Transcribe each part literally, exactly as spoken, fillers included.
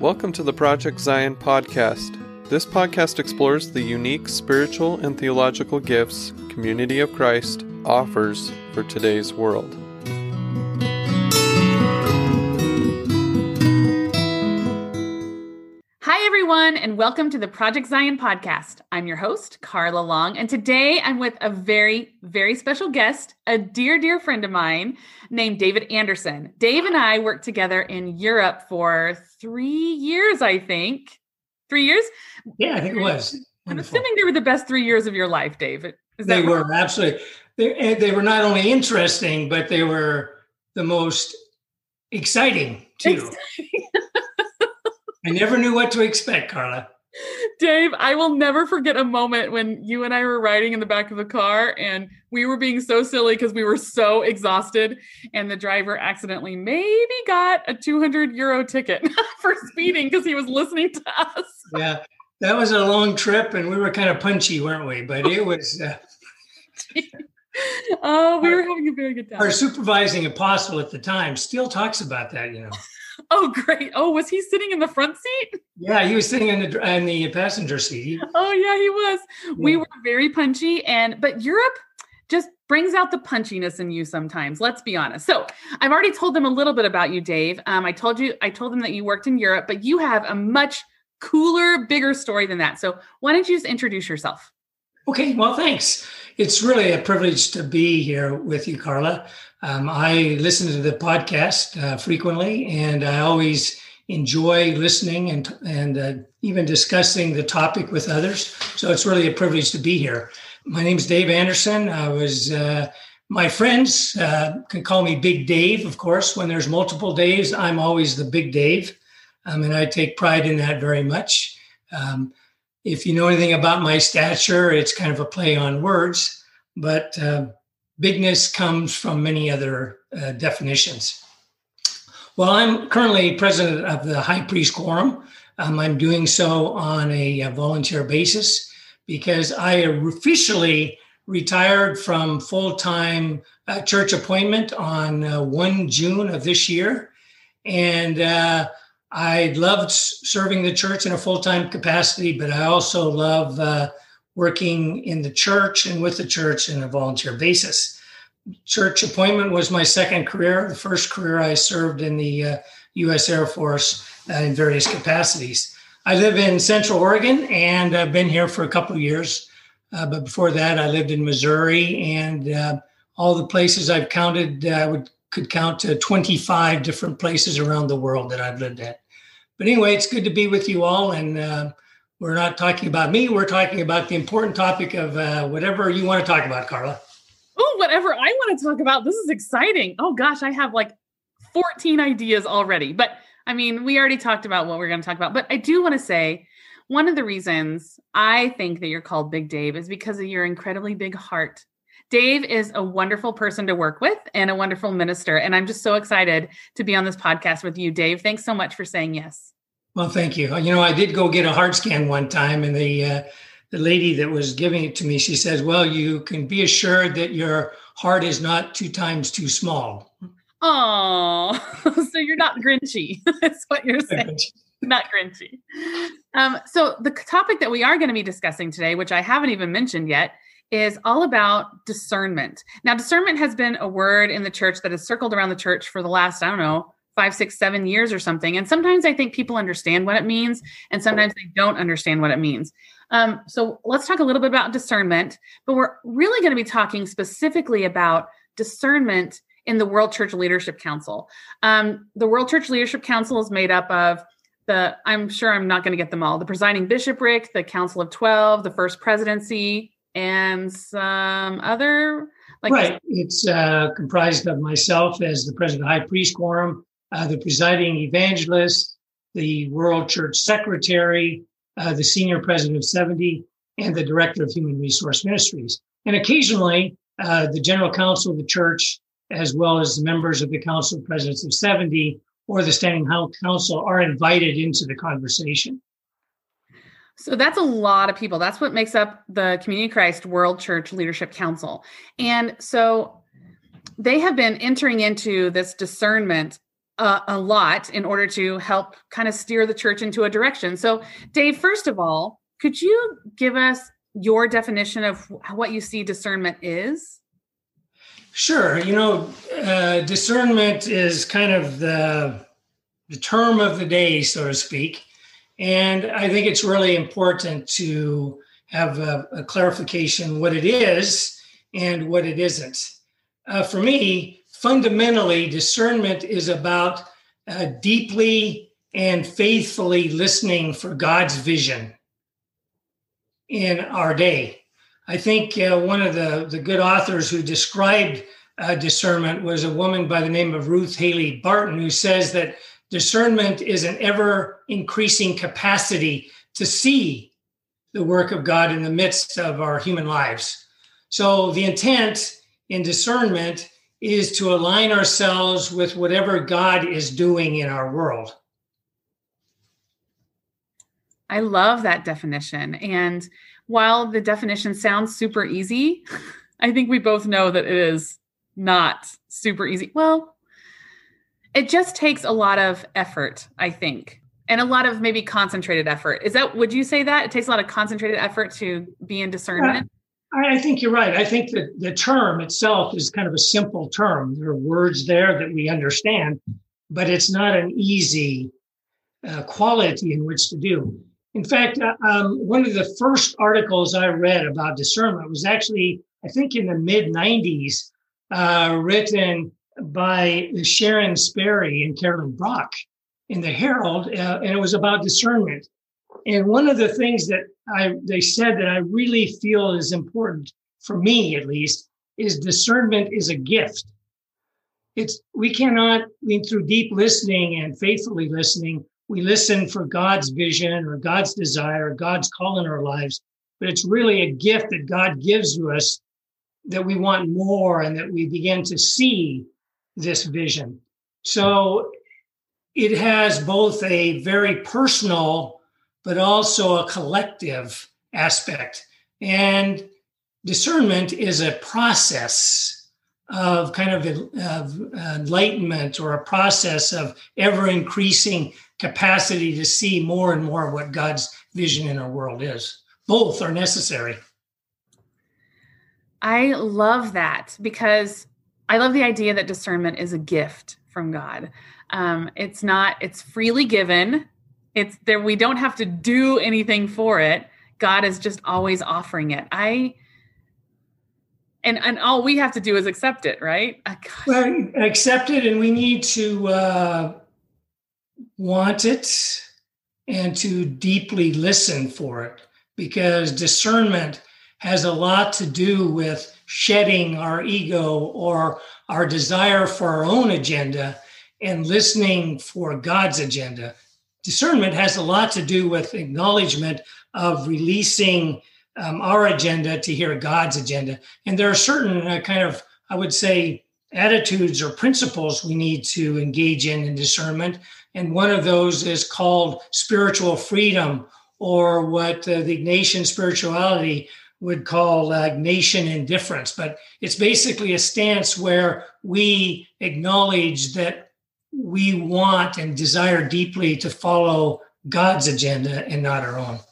Welcome to the Project Zion podcast. This podcast explores the unique spiritual and theological gifts Community of Christ offers for today's world. Hi, everyone, and welcome to the Project Zion podcast. I'm your host, Carla Long, and today I'm with a very, very special guest, a dear, dear friend of mine named David Anderson. Dave and I worked together in Europe for three years, I think. Three years? Yeah, I think it was. I'm assuming they were the best three years of your life, Dave. Is that they right? were, absolutely. They, they were not only interesting, but they were the most exciting, too. Exciting. I never knew what to expect, Carla. Dave, I will never forget a moment when you and I were riding in the back of the car and we were being so silly because we were so exhausted, and the driver accidentally maybe got a two hundred euro ticket for speeding because he was listening to us. Yeah, that was a long trip and we were kind of punchy, weren't we? But it was... Uh, oh, we our, were having a very good time. Our supervising apostle at the time still talks about that, you know. Oh, great. Oh, was he sitting in the front seat? Yeah, he was sitting in the in the passenger seat. Oh, yeah, he was. Yeah. We were very punchy, and but Europe just brings out the punchiness in you sometimes. Let's be honest. So I've already told them a little bit about you, Dave. Um, I told you, I told them that you worked in Europe, but you have a much cooler, bigger story than that. So why don't you just introduce yourself? Okay, well, thanks. It's really a privilege to be here with you, Carla. Um, I listen to the podcast uh, frequently, and I always enjoy listening and and uh, even discussing the topic with others. So it's really a privilege to be here. My name is Dave Anderson. I was uh, my friends uh, can call me Big Dave. Of course, when there's multiple Daves, I'm always the Big Dave, um, and I take pride in that very much. Um, if you know anything about my stature, it's kind of a play on words, but uh, bigness comes from many other uh, definitions. Well, I'm currently president of the High Priest Quorum. Um, I'm doing so on a, a volunteer basis because I officially retired from full-time uh, church appointment on uh, first of June of this year. And uh, I loved serving the church in a full-time capacity, but I also love uh, working in the church and with the church in a volunteer basis. Church appointment was my second career. The first career I served in the uh, U S Air Force uh, in various capacities. I live in Central Oregon, and I've been here for a couple of years. Uh, but before that, I lived in Missouri, and uh, all the places I've counted, I uh, would could count to twenty-five different places around the world that I've lived at. But anyway, it's good to be with you all, and uh, we're not talking about me. We're talking about the important topic of uh, whatever you want to talk about, Carla. Oh, whatever I want to talk about. This is exciting. Oh, gosh, I have like fourteen ideas already. But I mean, we already talked about what we're going to talk about. But I do want to say one of the reasons I think that you're called Big Dave is because of your incredibly big heart. Dave is a wonderful person to work with and a wonderful minister. And I'm just so excited to be on this podcast with you, Dave. Thanks so much for saying yes. Well, thank you. You know, I did go get a heart scan one time, and the uh, the lady that was giving it to me, she says, well, you can be assured that your heart is not two times too small. Oh, so you're not grinchy. That's what you're saying. Not grinchy. Um, so the topic that we are going to be discussing today, which I haven't even mentioned yet, is all about discernment. Now, discernment has been a word in the church that has circled around the church for the last, I don't know, five, six, seven years or something. And sometimes I think people understand what it means, and sometimes they don't understand what it means. Um, so let's talk a little bit about discernment, but we're really going to be talking specifically about discernment in the World Church Leadership Council. Um, the World Church Leadership Council is made up of the, I'm sure I'm not going to get them all, the presiding bishopric, the Council of twelve, the First Presidency, and some other... like Right. It's uh, comprised of myself as the president of the High Priest Quorum, uh, the presiding evangelist, the World Church Secretary, uh, the senior president of seventy, and the director of Human Resource Ministries. And occasionally, uh, the general council of the church, as well as the members of the Council of Presidents of seventy or the Standing Council, are invited into the conversation. So that's a lot of people. That's what makes up the Community of Christ World Church Leadership Council. And so they have been entering into this discernment a, a lot in order to help kind of steer the church into a direction. So, Dave, first of all, could you give us your definition of what you see discernment is? Sure. You know, uh, discernment is kind of the, the term of the day, so to speak. And I think it's really important to have a, a clarification what it is and what it isn't. Uh, for me, fundamentally, discernment is about uh, deeply and faithfully listening for God's vision in our day. I think uh, one of the, the good authors who described uh, discernment was a woman by the name of Ruth Haley Barton, who says that discernment is an ever-increasing capacity to see the work of God in the midst of our human lives. So the intent in discernment is to align ourselves with whatever God is doing in our world. I love that definition. And while the definition sounds super easy, I think we both know that it is not super easy. Well, it just takes a lot of effort, I think, and a lot of maybe concentrated effort. Is that, would you say that it takes a lot of concentrated effort to be in discernment? Uh, I think you're right. I think that the term itself is kind of a simple term. There are words there that we understand, but it's not an easy uh, quality in which to do. In fact, uh, um, one of the first articles I read about discernment was actually, I think, in the mid nineties, uh, written by Sharon Sperry and Carolyn Brock in the Herald, uh, and it was about discernment. And one of the things that I they said that I really feel is important, for me at least, is discernment is a gift. It's we cannot, I mean, through deep listening and faithfully listening, we listen for God's vision or God's desire, God's call in our lives, but it's really a gift that God gives to us that we want more and that we begin to see this vision. So it has both a very personal, but also a collective aspect. And discernment is a process of kind of, of enlightenment, or a process of ever-increasing capacity to see more and more what God's vision in our world is. Both are necessary. I love that, because I love the idea that discernment is a gift from God. Um, it's not, it's freely given. It's there. We don't have to do anything for it. God is just always offering it. I, and, and all we have to do is accept it, right? Oh, well, accept it. And we need to uh, want it and to deeply listen for it, because discernment has a lot to do with shedding our ego or our desire for our own agenda and listening for God's agenda. Discernment has a lot to do with acknowledgement of releasing um, our agenda to hear God's agenda. And there are certain uh, kind of, I would say, attitudes or principles we need to engage in in discernment. And one of those is called spiritual freedom, or what uh, the Ignatian spirituality would call uh, Ignatian indifference. But it's basically a stance where we acknowledge that we want and desire deeply to follow God's agenda and not our own.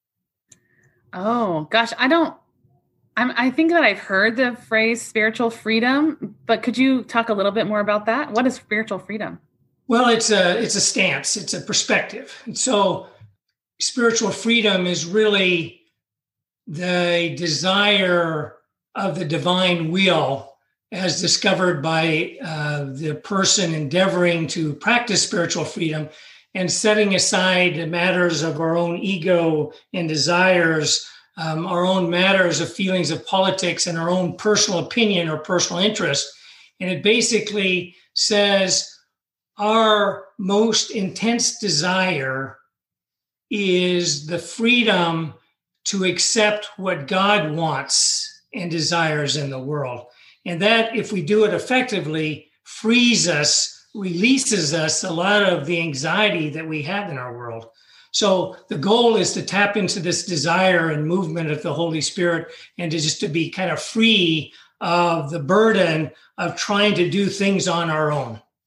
Oh, gosh, I don't, I'm, I think that I've heard the phrase spiritual freedom, but could you talk a little bit more about that? What is spiritual freedom? Well, it's a, it's a stance, it's a perspective. And so spiritual freedom is really the desire of the divine will as discovered by uh, the person endeavoring to practice spiritual freedom, and setting aside the matters of our own ego and desires, um, our own matters of feelings of politics and our own personal opinion or personal interest. And it basically says our most intense desire is the freedom to accept what God wants and desires in the world. And that, if we do it effectively, frees us, releases us a lot of the anxiety that we have in our world. So the goal is to tap into this desire and movement of the Holy Spirit, and to just to be kind of free of the burden of trying to do things on our own.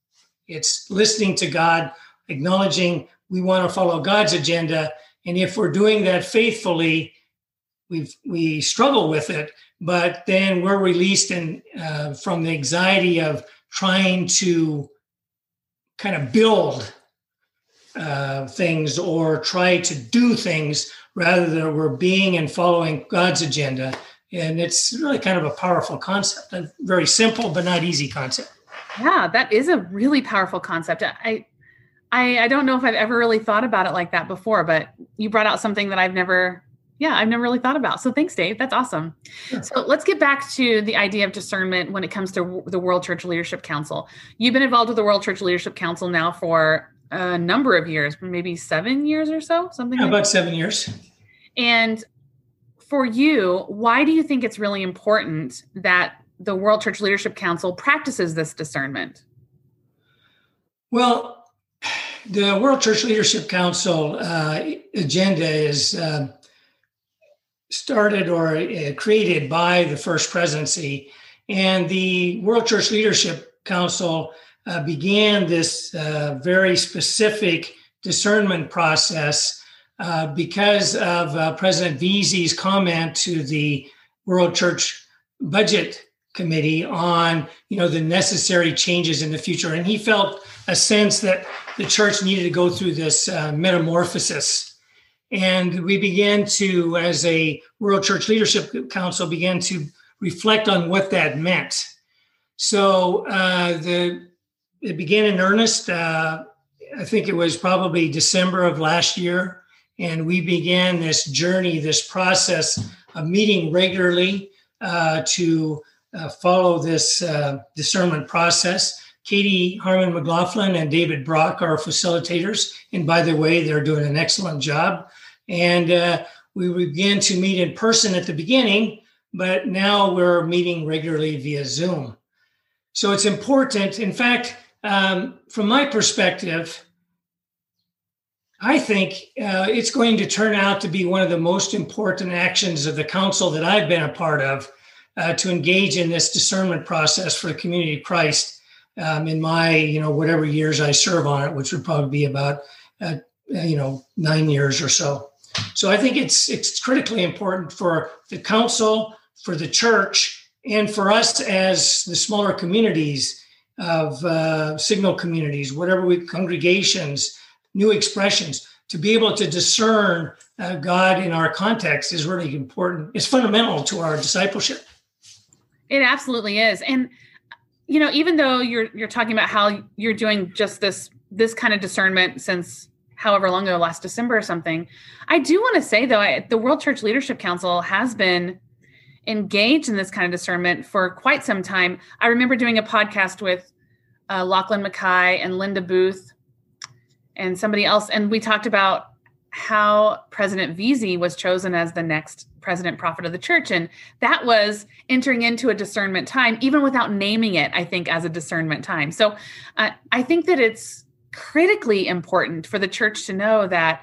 It's listening to God, acknowledging we want to follow God's agenda. And if we're doing that faithfully, we we struggle with it, but then we're released in, uh, from the anxiety of trying to kind of build uh, things or try to do things rather than we're being and following God's agenda. And it's really kind of a powerful concept, a very simple but not easy concept. Yeah, that is a really powerful concept. I, I, I don't know if I've ever really thought about it like that before, but you brought out something that I've never, yeah, I've never really thought about. So thanks, Dave. That's awesome. Sure. So let's get back to the idea of discernment when it comes to the World Church Leadership Council. You've been involved with the World Church Leadership Council now for a number of years, maybe seven years or so, something yeah, like about that. seven years. And for you, why do you think it's really important that the World Church Leadership Council practices this discernment? Well, the World Church Leadership Council uh, agenda is uh, started or uh, created by the First Presidency, and the World Church Leadership Council uh, began this uh, very specific discernment process Uh, because of uh, President Veazey's comment to the World Church Budget Committee on, you know, the necessary changes in the future. And he felt a sense that the church needed to go through this uh, metamorphosis. And we began to, as a World Church Leadership Council, began to reflect on what that meant. So uh, the it began in earnest. Uh, I think it was probably December of last year. And we began this journey, this process of meeting regularly uh, to uh, follow this uh, discernment process. Katie Harmon McLaughlin and David Brock are facilitators. And by the way, they're doing an excellent job. And uh, we began to meet in person at the beginning, but now we're meeting regularly via Zoom. So it's important. In fact, um, from my perspective, I think uh, it's going to turn out to be one of the most important actions of the council that I've been a part of uh, to engage in this discernment process for the community of Christ um, in my, you know, whatever years I serve on it, which would probably be about, uh, you know, nine years or so. So I think it's it's critically important for the council, for the church, and for us as the smaller communities of uh, signal communities, whatever we congregations, new expressions, to be able to discern uh, God in our context is really important. It's fundamental to our discipleship. It absolutely is. And, you know, even though you're you're talking about how you're doing just this this kind of discernment since however long ago, last December or something, I do want to say, though, I, the World Church Leadership Council has been engaged in this kind of discernment for quite some time. I remember doing a podcast with uh, Lachlan Mackay and Linda Booth and somebody else. And we talked about how President Veazey was chosen as the next president prophet of the church. And that was entering into a discernment time, even without naming it, I think, as a discernment time. So uh, I think that it's critically important for the church to know that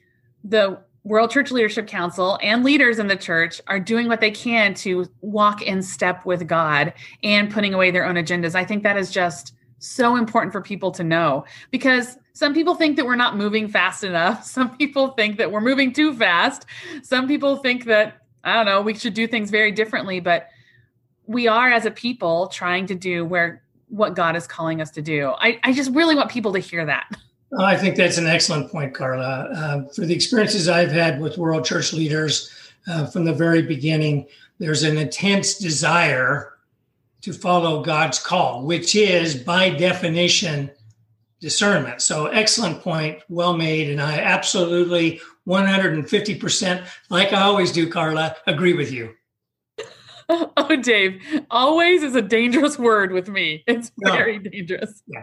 the World Church Leadership Council and leaders in the church are doing what they can to walk in step with God and putting away their own agendas. I think that is just so important for people to know, because some people think that we're not moving fast enough. Some people think that we're moving too fast. Some people think that, I don't know, we should do things very differently, but we are as a people trying to do where what God is calling us to do. I, I just really want people to hear that. Well, I think that's an excellent point, Carla. Uh, for the experiences I've had with World Church leaders uh, from the very beginning, there's an intense desire to follow God's call, which is by definition discernment. So excellent point, well made. And I absolutely one hundred fifty percent, like I always do, Carla, agree with you. Oh, Dave, always is a dangerous word with me. It's very no. dangerous. Yeah.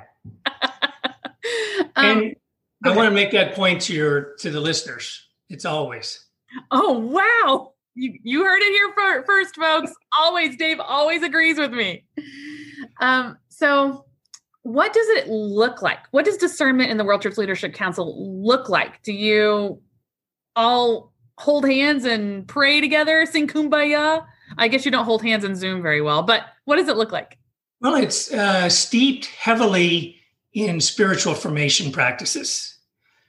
um, and I okay. want to make that point to your to the listeners. It's always. Oh, wow. You, you heard it here for, first, folks. Always, Dave always agrees with me. Um, so what does it look like? What does discernment in the World Church Leadership Council look like? Do you all hold hands and pray together, sing Kumbaya? I guess you don't hold hands in Zoom very well, but what does it look like? Well, it's uh, steeped heavily in spiritual formation practices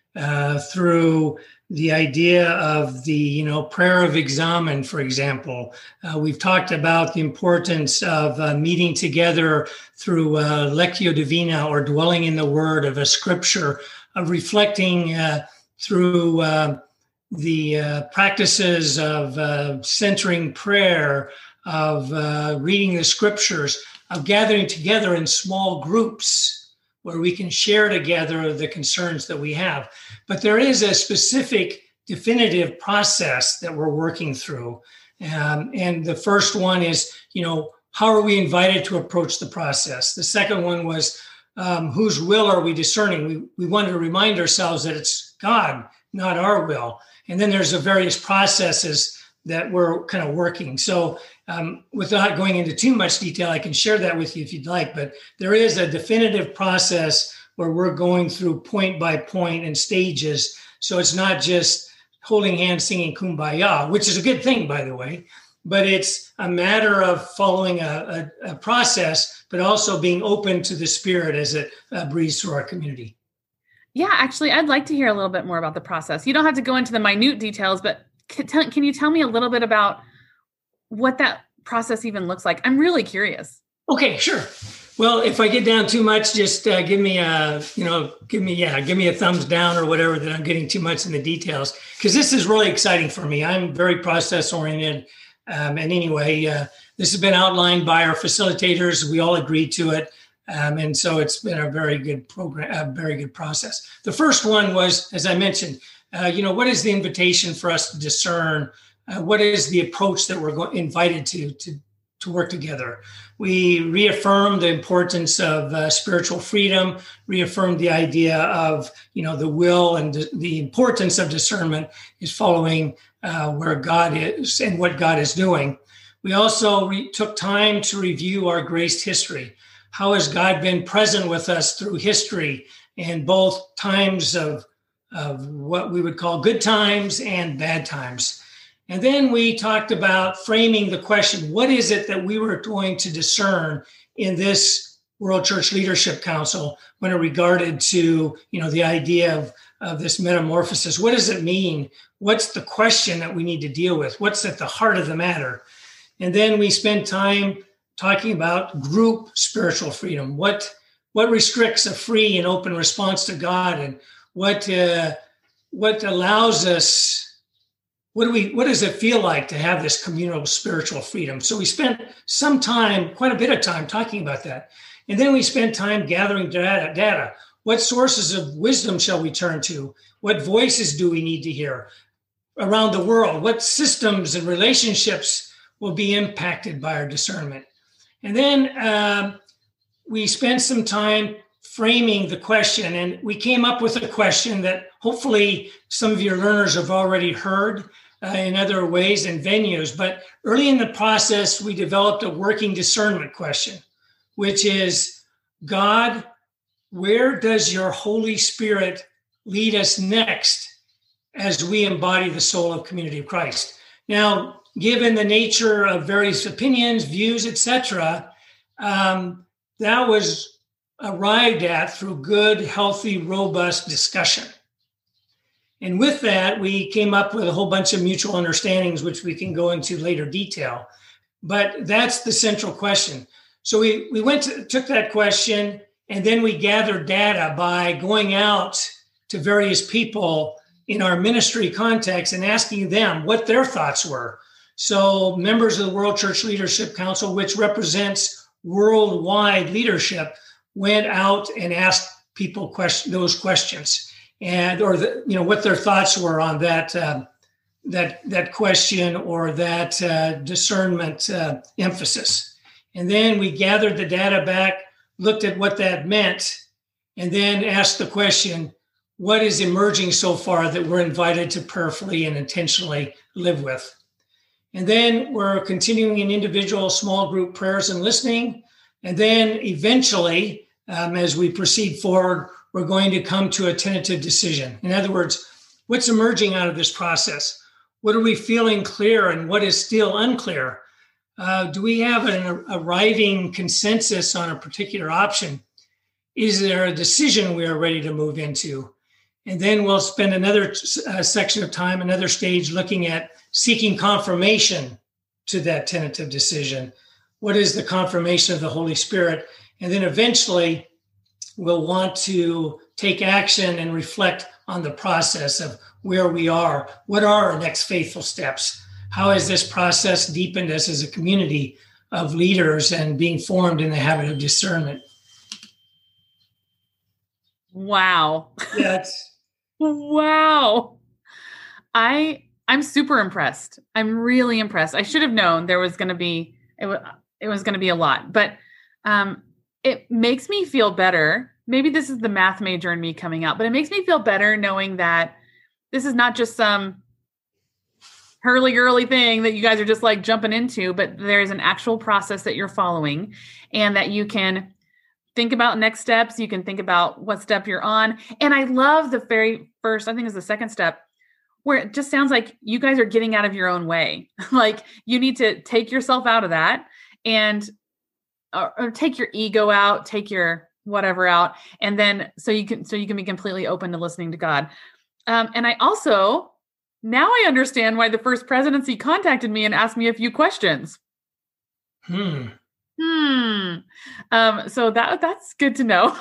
uh, through the idea of the, you know, prayer of examen, for example. Uh, we've talked about the importance of uh, meeting together through uh, Lectio Divina, or dwelling in the word of a scripture, of reflecting uh, through uh, the uh, practices of uh, centering prayer, of uh, reading the scriptures, of gathering together in small groups where we can share together the concerns that we have. But there is a specific definitive process that we're working through. Um, and the first one is, you know, how are we invited to approach the process? The second one was, um, whose will are we discerning? We, we want to remind ourselves that it's God, not our will. And then there's the various processes that we're kind of working. So um, without going into too much detail, I can share that with you if you'd like, but there is a definitive process where we're going through point by point and stages. So it's not just holding hands, singing Kumbaya, which is a good thing, by the way, but it's a matter of following a, a, a process, but also being open to the Spirit as it uh, breathes through our community. Yeah, actually, I'd like to hear a little bit more about the process. You don't have to go into the minute details, but can, tell, can you tell me a little bit about what that process even looks like? I'm really curious. Okay, sure. Well, if I get down too much, just uh, give me a, you know, give me, yeah, give me a thumbs down or whatever that I'm getting too much in the details, because this is really exciting for me. I'm very process oriented. Um, and anyway, uh, this has been outlined by our facilitators. We all agreed to it. Um, and so it's been a very good program, a very good process. The first one was, as I mentioned, uh, you know, what is the invitation for us to discern? Uh, what is the approach that we're go- invited to, to, to work together? We reaffirmed the importance of uh, spiritual freedom, reaffirmed the idea of, you know, the will and the, the importance of discernment is following uh, where God is and what God is doing. We also re- took time to review our graced history. How has God been present with us through history in both times of, of what we would call good times and bad times? And then we talked about framing the question, what is it that we were going to discern in this World Church Leadership Council when it regarded to, you know, the idea of, of this metamorphosis? What does it mean? What's the question that we need to deal with? What's at the heart of the matter? And then we spent time talking about group spiritual freedom. What, what restricts a free and open response to God, and what, uh, what allows us, what do we, what does it feel like to have this communal spiritual freedom? So we spent some time, quite a bit of time talking about that. And then we spent time gathering data, data. What sources of wisdom shall we turn to? What voices do we need to hear around the world? What systems and relationships will be impacted by our discernment? And then um, we spent some time framing the question, and we came up with a question that hopefully some of your learners have already heard uh, in other ways and venues. But early in the process, we developed a working discernment question, which is, God, where does your Holy Spirit lead us next as we embody the soul of Community of Christ? Now, given the nature of various opinions, views, et cetera, um, that was arrived at through good, healthy, robust discussion. And with that, we came up with a whole bunch of mutual understandings, which we can go into later detail. But that's the central question. So we, we went to, took that question, and then we gathered data by going out to various people in our ministry context and asking them what their thoughts were. So members of the World Church Leadership Council, which represents worldwide leadership, went out and asked people question, those questions, and or the, you know, what their thoughts were on that uh, that that question or that uh, discernment uh, emphasis. And then we gathered the data back, looked at what that meant, and then asked the question, what is emerging so far that we're invited to prayerfully and intentionally live with? And then we're continuing in individual small group prayers and listening. And then eventually, um, as we proceed forward, we're going to come to a tentative decision. In other words, what's emerging out of this process? What are we feeling clear and what is still unclear? Uh, do we have an arriving consensus on a particular option? is there a decision we are ready to move into? And then we'll spend another uh, section of time, another stage looking at seeking confirmation to that tentative decision. What is the confirmation of the Holy Spirit? And then eventually we'll want to take action and reflect on the process of where we are. What are our next faithful steps? How has this process deepened us as a community of leaders and being formed in the habit of discernment? Wow. That's wow. I I'm super impressed. I'm really impressed. I should have known there was going to be it was it was going to be a lot, but um it makes me feel better. Maybe this is the math major in me coming out, but it makes me feel better knowing that this is not just some hurly-gurly thing that you guys are just like jumping into, but there's an actual process that you're following and that you can think about next steps. You can think about what step you're on. And I love the very first, I think it's the second step, where it just sounds like you guys are getting out of your own way. Like you need to take yourself out of that and or, or take your ego out, take your whatever out. And then so you can, so you can be completely open to listening to God. Um, and I also, now I understand why the First Presidency contacted me and asked me a few questions. Hmm. Hmm. Um, so that that's good to know.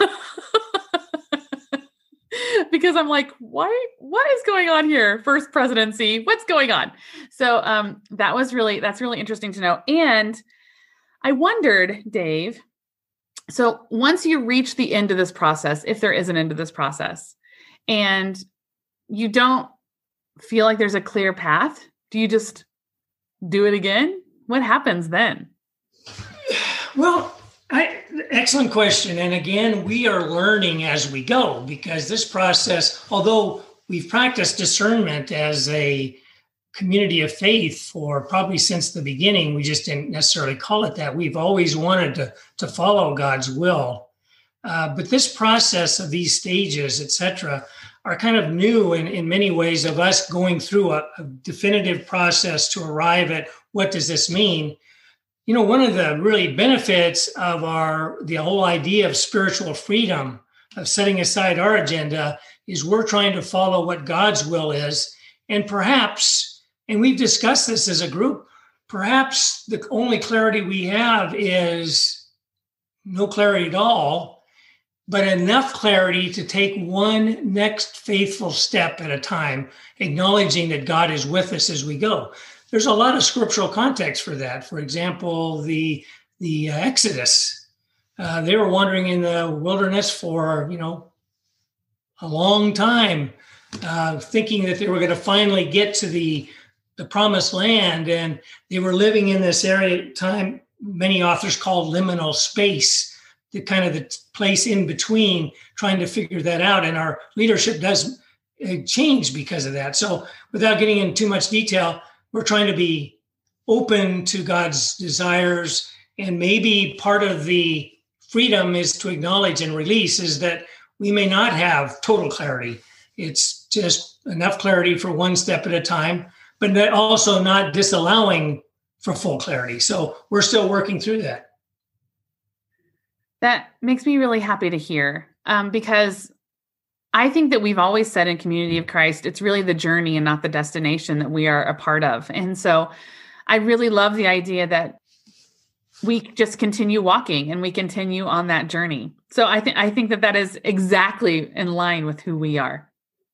Because I'm like, why, what is going on here? First Presidency, what's going on? So um, that was really, that's really interesting to know. And I wondered, Dave, so once you reach the end of this process, if there is an end to this process, and you don't feel like there's a clear path, do you just do it again? What happens then? Well, I, excellent question. And again, we are learning as we go because this process, although we've practiced discernment as a community of faith for probably since the beginning, we just didn't necessarily call it that. We've always wanted to, to follow God's will. Uh, but this process of these stages, et cetera, are kind of new in, in many ways of us going through a, a definitive process to arrive at what does this mean. You know, one of the really benefits of our, the whole idea of spiritual freedom, of setting aside our agenda, is we're trying to follow what God's will is. And perhaps, and we've discussed this as a group, perhaps the only clarity we have is no clarity at all, but enough clarity to take one next faithful step at a time, acknowledging that God is with us as we go. There's a lot of scriptural context for that. For example, the the uh, Exodus. Uh, they were wandering in the wilderness for, you know, a long time, uh, thinking that they were going to finally get to the, the promised land. And they were living in this area at time many authors call liminal space, the kind of the place in between, trying to figure that out. And our leadership does change because of that. So without getting into too much detail, we're trying to be open to God's desires. And maybe part of the freedom is to acknowledge and release is that we may not have total clarity. It's just enough clarity for one step at a time, but also not disallowing for full clarity. So we're still working through that. That makes me really happy to hear, um, because I think that we've always said in Community of Christ, it's really the journey and not the destination that we are a part of. And so I really love the idea that we just continue walking and we continue on that journey. So I think I think that that is exactly in line with who we are.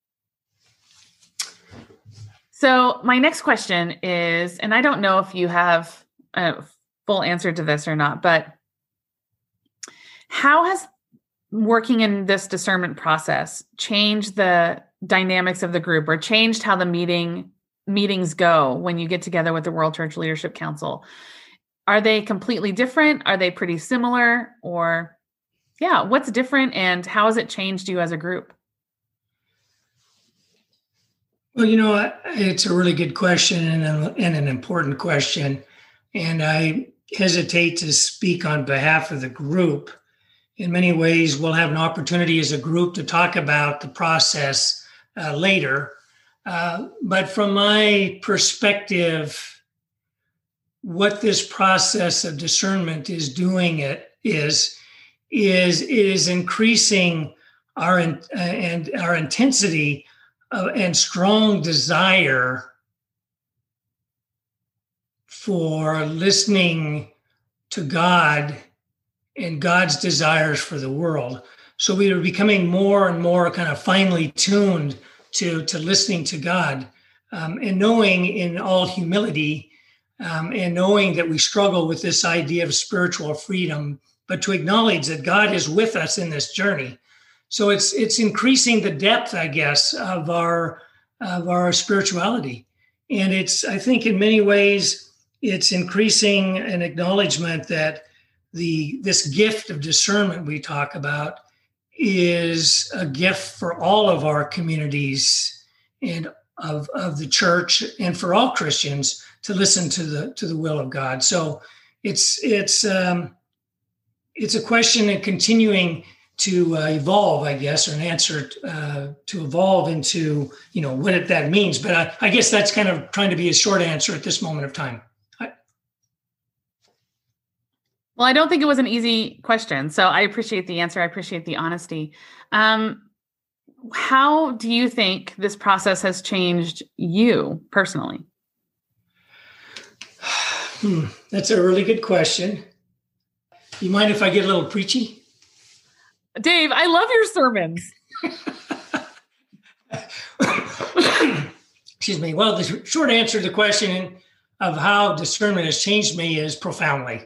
So my next question is, and I don't know if you have a full answer to this or not, but how has working in this discernment process changed the dynamics of the group or changed how the meeting meetings go when you get together with the World Church Leadership Council? Are they completely different? Are they pretty similar? Or yeah, what's different and how has it changed you as a group? Well, you know, it's a really good question and, a, and an important question. And I hesitate to speak on behalf of the group. In many ways, we'll have an opportunity as a group to talk about the process uh, later. Uh, but from my perspective, what this process of discernment is doing it is is is increasing our uh, and our intensity of, and strong desire for listening to God and God's desires for the world. So we are becoming more and more kind of finely tuned to, to listening to God, um, and knowing in all humility, um, and knowing that we struggle with this idea of spiritual freedom, but to acknowledge that God is with us in this journey. So it's it's increasing the depth, I guess, of our of our spirituality. And it's, I think in many ways, it's increasing an acknowledgement that the this gift of discernment we talk about is a gift for all of our communities and of, of the church, and for all Christians to listen to the to the will of God. So it's it's um, it's a question of continuing to uh, evolve, I guess, or an answer uh, to evolve into, you know, what it, that means. But I, I guess that's kind of trying to be a short answer at this moment of time. I, Well, I don't think it was an easy question, so I appreciate the answer. I appreciate the honesty. Um, how do you think this process has changed you personally? Hmm, that's a really good question. You mind if I get a little preachy? Dave, I love your sermons. Excuse me. Well, the short answer to the question of how discernment has changed me is profoundly.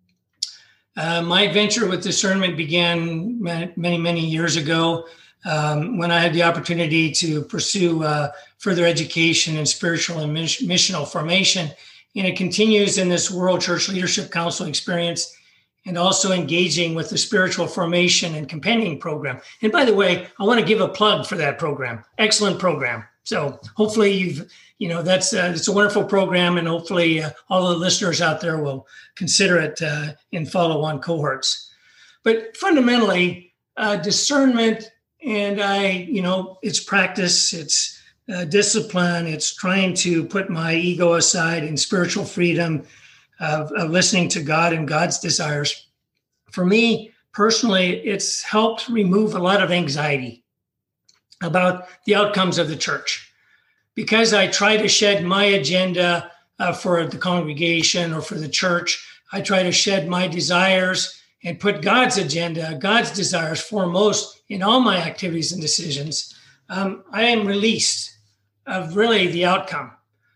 Uh, my adventure with discernment began many, many years ago um, when I had the opportunity to pursue uh, further education in spiritual and missional formation. And it continues in this World Church Leadership Council experience, and also engaging with the spiritual formation and companioning program. And by the way, I want to give a plug for that program. Excellent program. So hopefully you've, you know, that's uh, it's a wonderful program, and hopefully uh, all the listeners out there will consider it uh, in follow-on cohorts. But fundamentally, uh, discernment, and I, you know, it's practice, it's uh, discipline, it's trying to put my ego aside in spiritual freedom, Of, of listening to God and God's desires. For me personally, it's helped remove a lot of anxiety about the outcomes of the church, because I try to shed my agenda uh, for the congregation or for the church. I try to shed my desires and put God's agenda, God's desires foremost in all my activities and decisions. Um, I am released of really the outcome.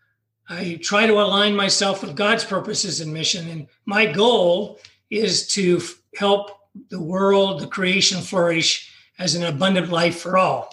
I try to align myself with God's purposes and mission. And my goal is to f- help the world, the creation flourish as an abundant life for all.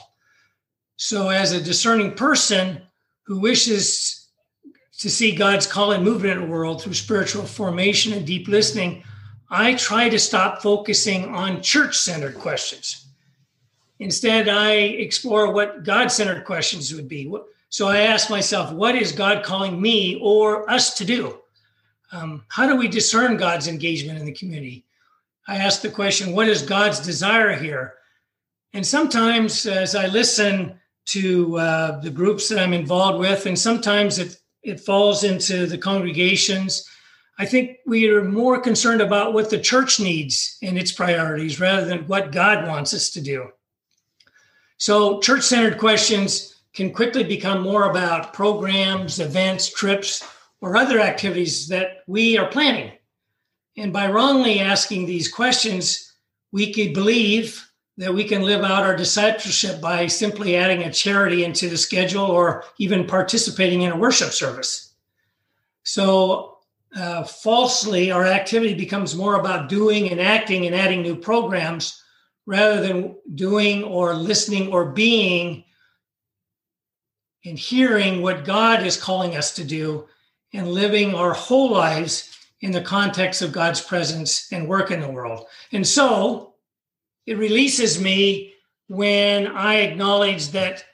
So as a discerning person who wishes to see God's call and movement in the world through spiritual formation and deep listening, I try to stop focusing on church-centered questions. Instead, I explore what God-centered questions would be. What, So I asked myself, what is God calling me or us to do? Um, how do we discern God's engagement in the community? I asked the question, what is God's desire here? And sometimes as I listen to uh, the groups that I'm involved with, and sometimes it, it falls into the congregations, I think we are more concerned about what the church needs and its priorities rather than what God wants us to do. So church-centered questions can quickly become more about programs, events, trips, or other activities that we are planning. And by wrongly asking these questions, we could believe that we can live out our discipleship by simply adding a charity into the schedule or even participating in a worship service. So uh, falsely, our activity becomes more about doing and acting and adding new programs rather than doing or listening or being and hearing what God is calling us to do and living our whole lives in the context of God's presence and work in the world. And so it releases me when I acknowledge that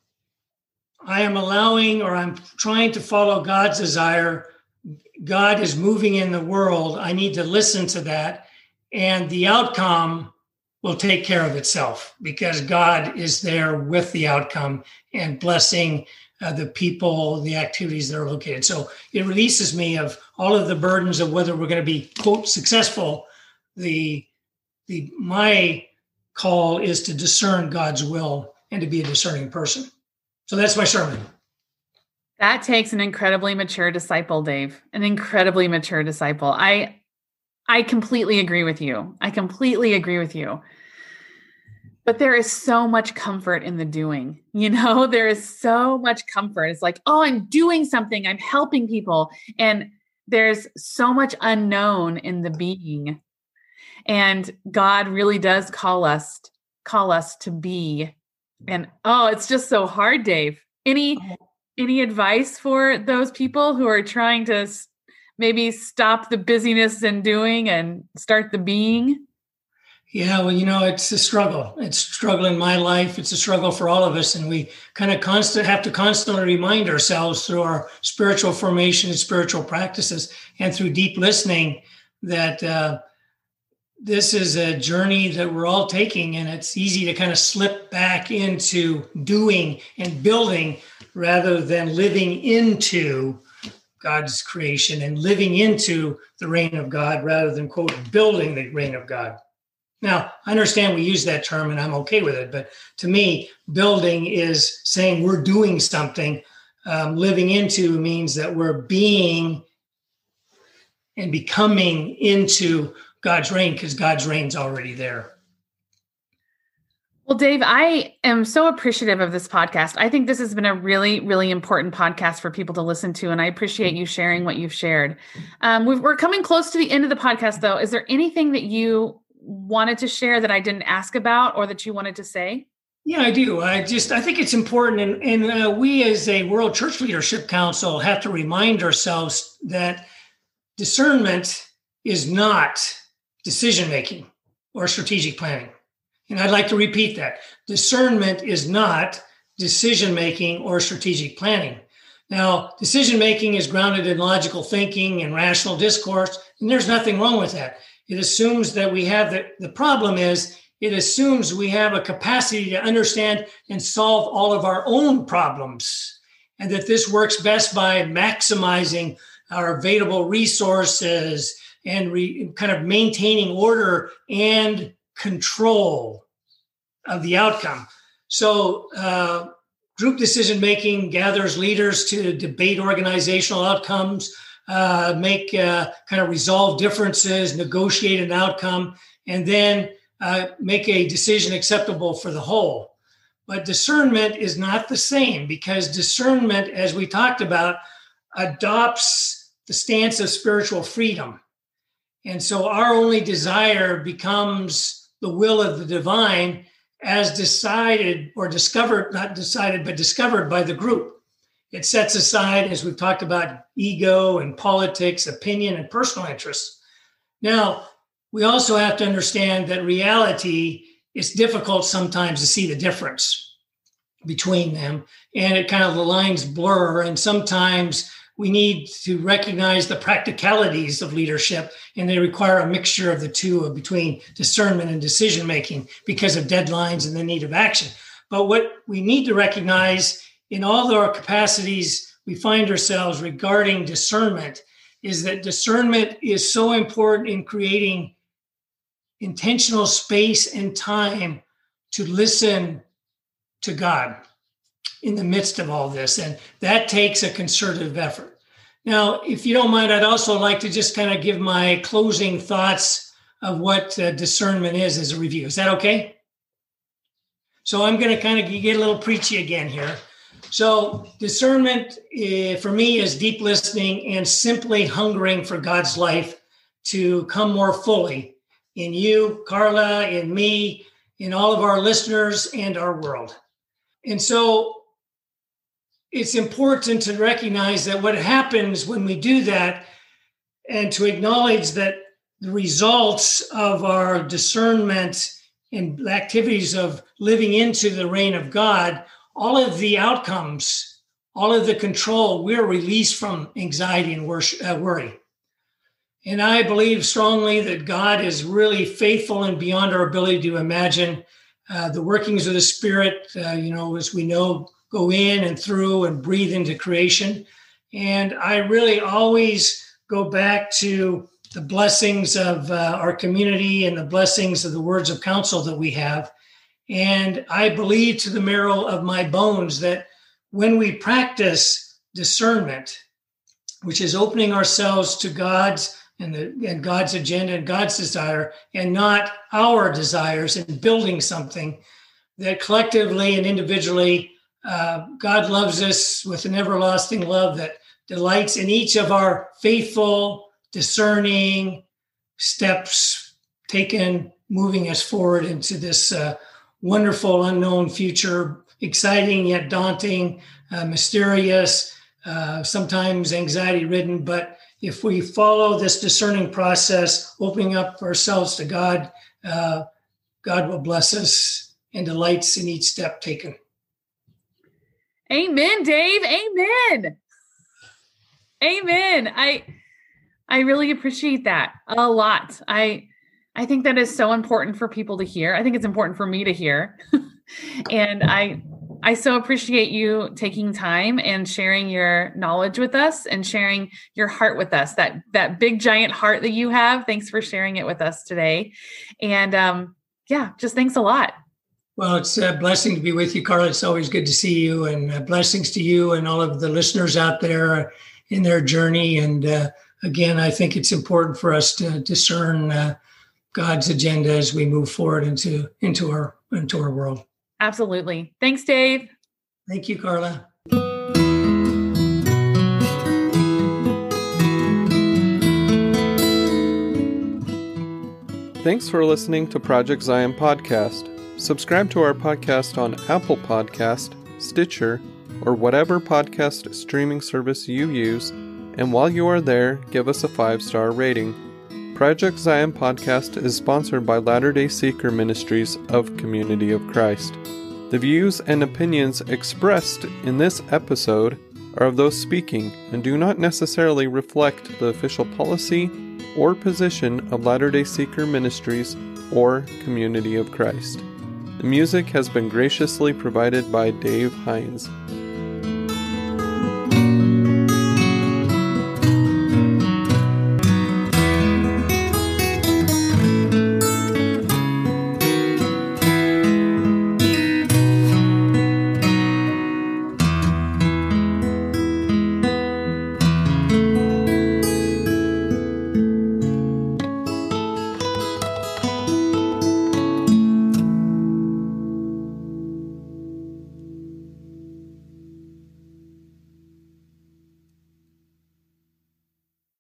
I am allowing, or I'm trying to follow God's desire. God is moving in the world. I need to listen to that, and the outcome will take care of itself because God is there with the outcome and blessing uh, the people, the activities that are located. So it releases me of all of the burdens of whether we're going to be, quote, successful. The, the my call is to discern God's will and to be a discerning person. So that's my sermon. That takes an incredibly mature disciple, Dave, an incredibly mature disciple. I, I completely agree with you. I completely agree with you. But there is so much comfort in the doing, you know, there is so much comfort. It's like, oh, I'm doing something. I'm helping people. And there's so much unknown in the being. And God really does call us, call us to be. And oh, it's just so hard, Dave. Any, any advice for those people who are trying to maybe stop the busyness and doing and start the being? Yeah, well, you know, it's a struggle. It's a struggle in my life. It's a struggle for all of us. And we kind of constant have to constantly remind ourselves through our spiritual formation and spiritual practices and through deep listening that uh, this is a journey that we're all taking. And it's easy to kind of slip back into doing and building rather than living into God's creation and living into the reign of God rather than, quote, building the reign of God. Now, I understand we use that term and I'm okay with it, but to me, building is saying we're doing something. Um, living into means that we're being and becoming into God's reign because God's reign's already there. Well, Dave, I am so appreciative of this podcast. I think this has been a really, really important podcast for people to listen to, and I appreciate you sharing what you've shared. Um, we've, we're coming close to the end of the podcast, though. Is there anything that you wanted to share that I didn't ask about or that you wanted to say? Yeah, I do. I just, I think it's important. And, and uh, we as a World Church Leadership Council have to remind ourselves that discernment is not decision-making or strategic planning. And I'd like to repeat that. Discernment is not decision-making or strategic planning. Now, decision-making is grounded in logical thinking and rational discourse, and there's nothing wrong with that. It assumes that we have the, the problem is it assumes we have a capacity to understand and solve all of our own problems, and that this works best by maximizing our available resources and re, kind of maintaining order and control of the outcome. So uh, group decision-making gathers leaders to debate organizational outcomes, Uh, make uh, kind of resolve differences, negotiate an outcome, and then uh, make a decision acceptable for the whole. But discernment is not the same because discernment, as we talked about, adopts the stance of spiritual freedom. And so our only desire becomes the will of the divine as decided or discovered, not decided, but discovered by the group. It sets aside, as we've talked about, ego and politics, opinion, and personal interests. Now, we also have to understand that reality, it's difficult sometimes to see the difference between them, and it kind of the lines blur, and sometimes we need to recognize the practicalities of leadership, and they require a mixture of the two of between discernment and decision-making because of deadlines and the need of action. But what we need to recognize in all of our capacities we find ourselves regarding discernment is that discernment is so important in creating intentional space and time to listen to God in the midst of all this. And that takes a concerted effort. Now, if you don't mind, I'd also like to just kind of give my closing thoughts of what uh, discernment is as a review. Is that okay? So I'm going to kind of get a little preachy again here. So discernment uh, for me is deep listening and simply hungering for God's life to come more fully in you, Carla, in me, in all of our listeners and our world. And so it's important to recognize that what happens when we do that and to acknowledge that the results of our discernment and activities of living into the reign of God, all of the outcomes, all of the control, we're released from anxiety and worry. And I believe strongly that God is really faithful and beyond our ability to imagine. Uh, the workings of the Spirit, uh, you know, as we know, go in and through and breathe into creation. And I really always go back to the blessings of uh, our community and the blessings of the words of counsel that we have. And I believe to the marrow of my bones that when we practice discernment, which is opening ourselves to God's and, the, and God's agenda and God's desire, and not our desires, and building something that collectively and individually, uh, God loves us with an everlasting love that delights in each of our faithful, discerning steps taken, moving us forward into this uh, wonderful, unknown future, exciting yet daunting, uh, mysterious, uh, sometimes anxiety-ridden. But if we follow this discerning process, opening up ourselves to God, uh, God will bless us and delights in each step taken. Amen, Dave. Amen. Amen. I I really appreciate that a lot. I I think that is so important for people to hear. I think it's important for me to hear. And I I so appreciate you taking time and sharing your knowledge with us and sharing your heart with us, that that big giant heart that you have. Thanks for sharing it with us today. And um, yeah, just thanks a lot. Well, it's a blessing to be with you, Carla. It's always good to see you, and uh, blessings to you and all of the listeners out there in their journey. And uh, again, I think it's important for us to discern uh, God's agenda as we move forward into, into our into our world. Absolutely. Thanks, Dave. Thank you, Carla. Thanks for listening to Project Zion Podcast. Subscribe to our podcast on Apple Podcast, Stitcher, or whatever podcast streaming service you use, and while you are there, give us a five-star rating. Project Zion Podcast is sponsored by Latter-day Seeker Ministries of Community of Christ. The views and opinions expressed in this episode are of those speaking and do not necessarily reflect the official policy or position of Latter-day Seeker Ministries or Community of Christ. The music has been graciously provided by Dave Hines.